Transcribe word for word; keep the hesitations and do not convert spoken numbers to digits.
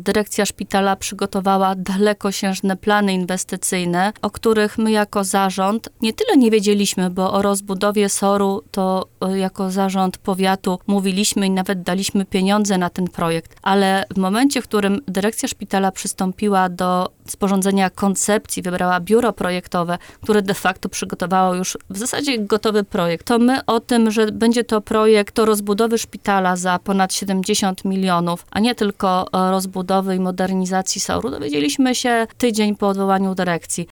dyrekcja szpitala przygotowała dalekosiężne plany inwestycyjne, o których my jako zarząd nie tyle nie wiedzieliśmy, bo o rozbudowie soru to jako zarząd powiatu mówiliśmy i nawet daliśmy pieniądze na ten projekt, ale w momencie, w którym dyrekcja szpitala przystąpiła do sporządzenia koncepcji, wybrała biuro projektowe, które de facto przygotowało już w zasadzie gotowy projekt, to my o tym, że będzie to projekt do rozbudowy szpitala za ponad siedemdziesiąt milionów, a nie tylko rozbudowy i modernizacji soru, dowiedzieliśmy się tydzień po odwołaniu dyrekcji.